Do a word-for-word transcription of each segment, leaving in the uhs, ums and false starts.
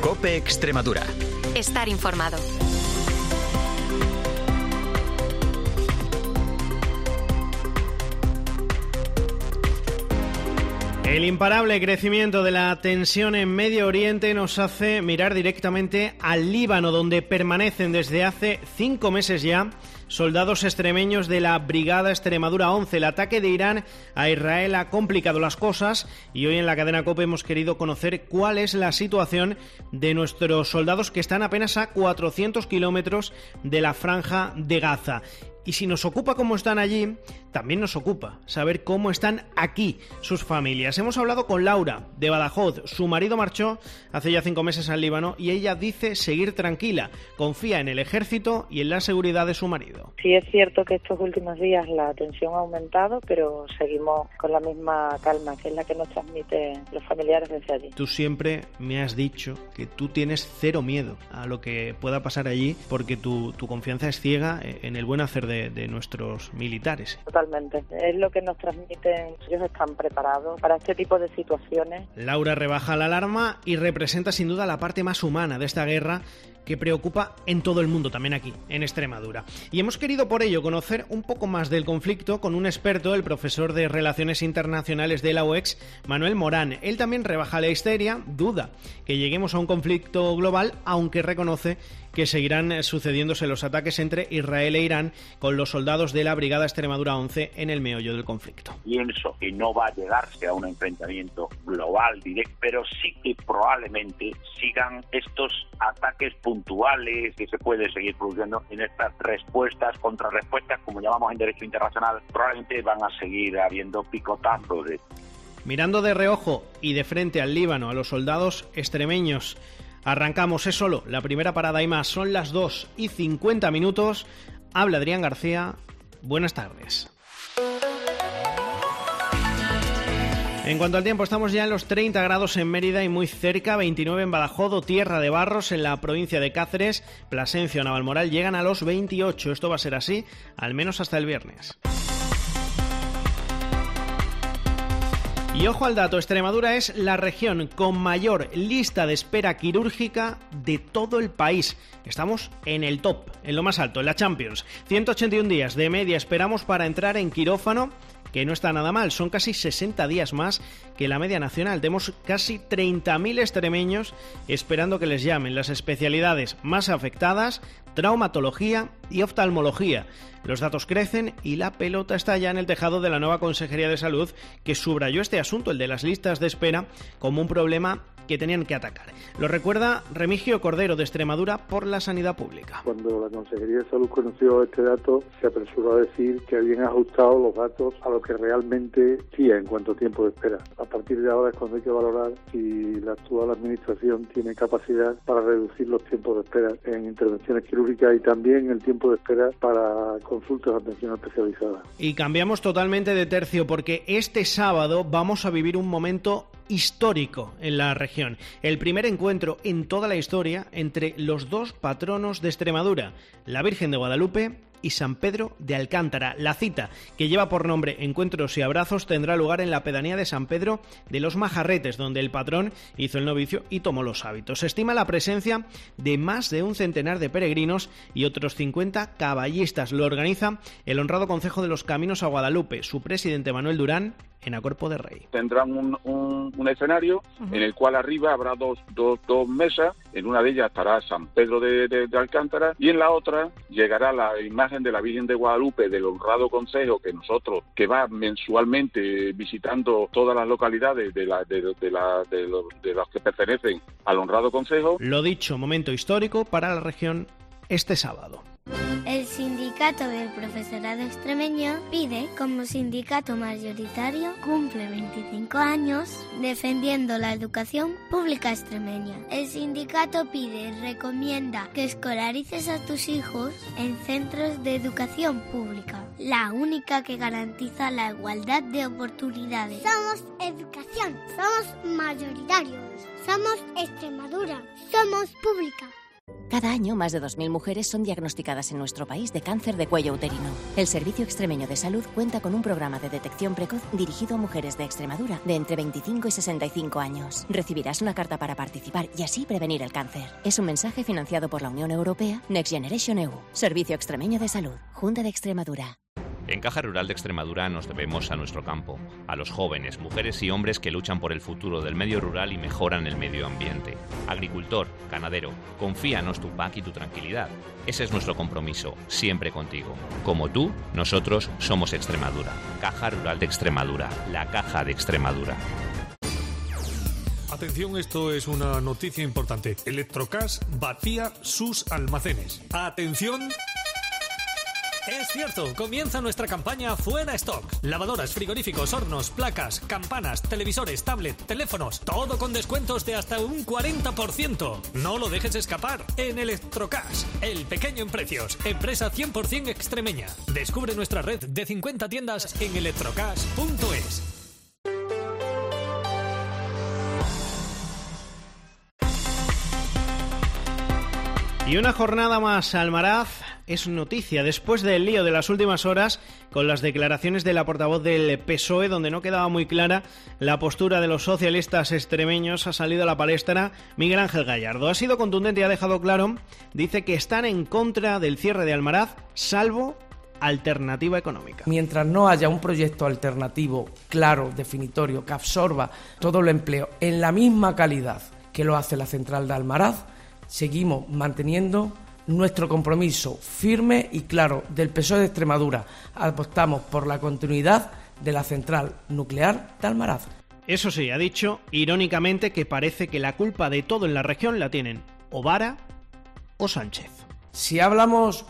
COPE Extremadura. Estar informado. El imparable crecimiento de la tensión en Medio Oriente nos hace mirar directamente al Líbano, donde permanecen desde hace cinco meses ya soldados extremeños de la Brigada Extremadura once. El ataque de Irán a Israel ha complicado las cosas y hoy en la cadena COPE hemos querido conocer cuál es la situación de nuestros soldados que están apenas a cuatrocientos kilómetros de la Franja de Gaza. Y si nos ocupa cómo están allí, también nos ocupa saber cómo están aquí sus familias. Hemos hablado con Laura, de Badajoz. Su marido marchó hace ya cinco meses al Líbano y ella dice seguir tranquila. Confía en el ejército y en la seguridad de su marido. Sí, es cierto que estos últimos días la tensión ha aumentado, pero seguimos con la misma calma, que es la que nos transmiten los familiares desde allí. Tú siempre me has dicho que tú tienes cero miedo a lo que pueda pasar allí, porque tu, tu confianza es ciega en el buen hacer de De, de nuestros militares. Totalmente, es lo que nos transmiten, ellos están preparados para este tipo de situaciones. Laura rebaja la alarma y representa sin duda la parte más humana de esta guerra que preocupa en todo el mundo, también aquí, en Extremadura. Y hemos querido por ello conocer un poco más del conflicto con un experto, el profesor de Relaciones Internacionales de la U E X, Manuel Morán. Él también rebaja la histeria, duda que lleguemos a un conflicto global, aunque reconoce que seguirán sucediéndose los ataques entre Israel e Irán con los soldados de la Brigada Extremadura once en el meollo del conflicto. Pienso que no va a llegarse a un enfrentamiento global directo, pero sí que probablemente sigan estos ataques puntuales que se puede seguir produciendo en estas respuestas, contrarrespuestas, como llamamos en derecho internacional. Probablemente van a seguir habiendo picotazos. De... Mirando de reojo y de frente al Líbano, a los soldados extremeños, arrancamos, es solo la primera parada y más. Son las dos y cincuenta minutos. Habla Adrián García. Buenas tardes. En cuanto al tiempo, estamos ya en los treinta grados en Mérida y muy cerca, veintinueve en Badajoz o Tierra de Barros en la provincia de Cáceres, Plasencia o Navalmoral llegan a los veintiocho. Esto va a ser así, al menos hasta el viernes. Y ojo al dato, Extremadura es la región con mayor lista de espera quirúrgica de todo el país. Estamos en el top, en lo más alto, en la Champions. ciento ochenta y un días de media esperamos para entrar en quirófano, que no está nada mal, son casi sesenta días más que la media nacional. Tenemos casi treinta mil extremeños esperando que les llamen. Las especialidades más afectadas, traumatología y oftalmología. Los datos crecen y la pelota está ya en el tejado de la nueva Consejería de Salud, que subrayó este asunto, el de las listas de espera, como un problema que tenían que atacar. Lo recuerda Remigio Cordero, de Extremadura por la Sanidad Pública. Cuando la Consejería de Salud conoció este dato, se apresuró a decir que habían ajustado los datos a lo que realmente sí en cuanto a tiempo de espera. A partir de ahora es cuando hay que valorar si la actual administración tiene capacidad para reducir los tiempos de espera en intervenciones quirúrgicas y también el tiempo de espera para consultas de atención especializada. Y cambiamos totalmente de tercio, porque este sábado vamos a vivir un momento histórico en la región. El primer encuentro en toda la historia entre los dos patronos de Extremadura, la Virgen de Guadalupe y San Pedro de Alcántara. La cita, que lleva por nombre Encuentros y Abrazos, tendrá lugar en la pedanía de San Pedro de los Majarretes, donde el patrón hizo el novicio y tomó los hábitos. Se estima la presencia de más de un centenar de peregrinos y otros cincuenta caballistas. Lo organiza el honrado Concejo de los Caminos a Guadalupe. Su presidente, Manuel Durán, en Acorpo de Rey. Tendrán un, un, un escenario uh-huh. en el cual arriba habrá dos, dos, dos mesas. En una de ellas estará San Pedro de, de, de Alcántara y en la otra llegará la imagen de la Virgen de Guadalupe del honrado concejo que nosotros, que va mensualmente visitando todas las localidades de, la, de, de, la, de, los, de los que pertenecen al honrado concejo. Lo dicho, momento histórico para la región este sábado. El sindicato del profesorado extremeño pide, como sindicato mayoritario, cumple veinticinco años defendiendo la educación pública extremeña. El sindicato pide y recomienda que escolarices a tus hijos en centros de educación pública, la única que garantiza la igualdad de oportunidades. Somos educación, somos mayoritarios, somos Extremadura, somos pública. Cada año, más de dos mil mujeres son diagnosticadas en nuestro país de cáncer de cuello uterino. El Servicio Extremeño de Salud cuenta con un programa de detección precoz dirigido a mujeres de Extremadura de entre veinticinco y sesenta y cinco años. Recibirás una carta para participar y así prevenir el cáncer. Es un mensaje financiado por la Unión Europea, Next Generation E U. Servicio Extremeño de Salud, Junta de Extremadura. En Caja Rural de Extremadura nos debemos a nuestro campo, a los jóvenes, mujeres y hombres que luchan por el futuro del medio rural y mejoran el medio ambiente. Agricultor, ganadero, confíanos tu P A C y tu tranquilidad. Ese es nuestro compromiso, siempre contigo. Como tú, nosotros somos Extremadura. Caja Rural de Extremadura, la Caja de Extremadura. Atención, esto es una noticia importante. Electrocash vacía sus almacenes. Atención. Es cierto, comienza nuestra campaña Fuera Stock. Lavadoras, frigoríficos, hornos, placas, campanas, televisores, tablet, teléfonos, todo con descuentos de hasta un cuarenta por ciento. No lo dejes escapar en Electrocash, el pequeño en precios, empresa cien por ciento extremeña. Descubre nuestra red de cincuenta tiendas en electrocash punto es. Y una jornada más, Almaraz es noticia después del lío de las últimas horas con las declaraciones de la portavoz del P S O E, donde no quedaba muy clara la postura de los socialistas extremeños. Ha salido a la palestra Miguel Ángel Gallardo. Ha sido contundente y ha dejado claro, dice que están en contra del cierre de Almaraz, salvo alternativa económica. Mientras no haya un proyecto alternativo claro, definitorio, que absorba todo el empleo en la misma calidad que lo hace la central de Almaraz, seguimos manteniendo nuestro compromiso firme y claro del P S O E de Extremadura. Apostamos por la continuidad de la central nuclear de Almaraz. Eso sí, ha dicho irónicamente que parece que la culpa de todo en la región la tienen o Vara o Sánchez. Si hablamos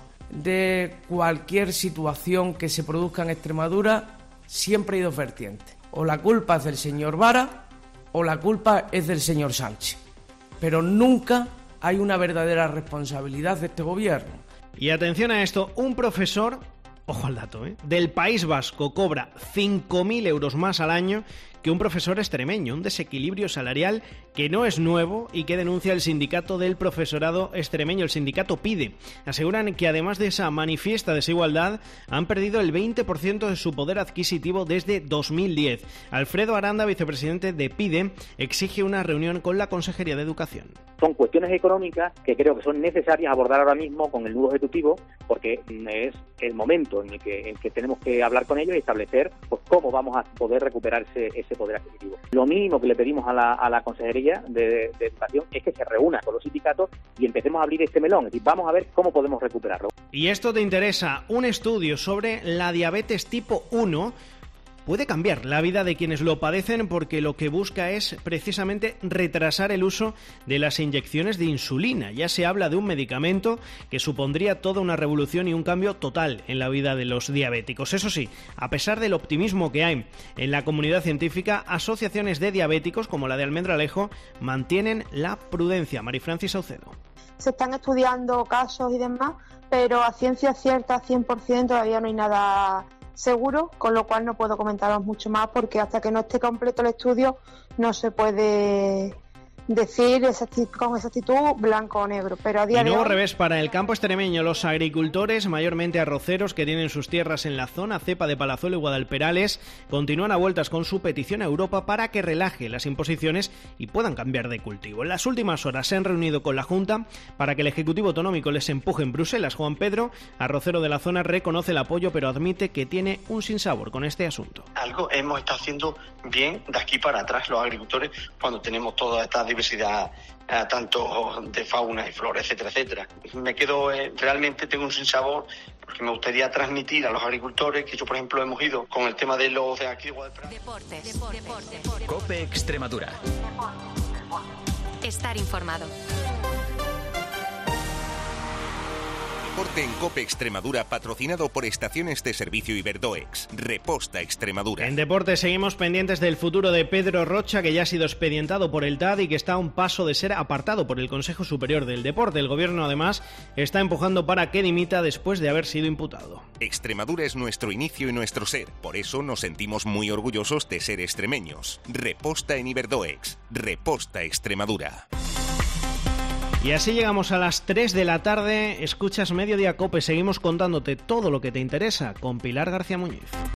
de cualquier situación que se produzca en Extremadura, siempre hay dos vertientes. O la culpa es del señor Vara o la culpa es del señor Sánchez. Pero nunca hay una verdadera responsabilidad de este gobierno. Y atención a esto, un profesor, ojo al dato, ¿eh? del País Vasco cobra cinco mil euros más al año que un profesor extremeño, un desequilibrio salarial que no es nuevo y que denuncia el sindicato del profesorado extremeño, el sindicato PIDE. Aseguran que además de esa manifiesta desigualdad, han perdido el veinte por ciento de su poder adquisitivo desde dos mil diez. Alfredo Aranda, vicepresidente de PIDE, exige una reunión con la Consejería de Educación. Son cuestiones económicas que creo que son necesarias abordar ahora mismo con el nudo ejecutivo, porque es el momento en el que, en el que tenemos que hablar con ellos y establecer pues, cómo vamos a poder recuperar ese, ese poder adquisitivo. Lo mínimo que le pedimos a la, a la Consejería de, de Educación es que se reúna con los sindicatos y empecemos a abrir este melón, es decir, vamos a ver cómo podemos recuperarlo. Y esto te interesa, un estudio sobre la diabetes tipo uno puede cambiar la vida de quienes lo padecen, porque lo que busca es precisamente retrasar el uso de las inyecciones de insulina. Ya se habla de un medicamento que supondría toda una revolución y un cambio total en la vida de los diabéticos. Eso sí, a pesar del optimismo que hay en la comunidad científica, asociaciones de diabéticos como la de Almendralejo mantienen la prudencia. Marifrancis Saucedo. Se están estudiando casos y demás, pero a ciencia cierta, cien por ciento, todavía no hay nada seguro, con lo cual no puedo comentaros mucho más, porque hasta que no esté completo el estudio no se puede decir con exactitud blanco o negro, pero a día y nuevo de hoy... revés para el campo extremeño. Los agricultores, mayormente arroceros, que tienen sus tierras en la zona cepa de Palazuelo y Guadalperales, continúan a vueltas con su petición a Europa para que relaje las imposiciones y puedan cambiar de cultivo. En las últimas horas se han reunido con la Junta para que el Ejecutivo Autonómico les empuje en Bruselas. Juan Pedro, arrocero de la zona, reconoce el apoyo, pero admite que tiene un sinsabor con este asunto. Algo hemos estado haciendo bien de aquí para atrás los agricultores cuando tenemos toda esta diversidad eh, tanto de fauna y flora, etcétera, etcétera. Me quedo, eh, realmente tengo un sinsabor, porque me gustaría transmitir a los agricultores que yo, por ejemplo, hemos ido con el tema de los de aquí de Guadalajara. Deportes, deportes, deportes. COPE Extremadura. Estar informado. Deporte en COPE Extremadura, patrocinado por Estaciones de Servicio Iberdoex. Reposta Extremadura. En deporte seguimos pendientes del futuro de Pedro Rocha, que ya ha sido expedientado por el T A D y que está a un paso de ser apartado por el Consejo Superior del Deporte. El gobierno, además, está empujando para que dimita después de haber sido imputado. Extremadura es nuestro inicio y nuestro ser. Por eso nos sentimos muy orgullosos de ser extremeños. Reposta en Iberdoex. Reposta Extremadura. Y así llegamos a las tres de la tarde. Escuchas Mediodía Cope. Seguimos contándote todo lo que te interesa con Pilar García Muñiz.